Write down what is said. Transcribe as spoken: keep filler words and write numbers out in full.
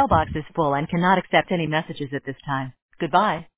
mailbox is full and cannot accept any messages at this time. Goodbye.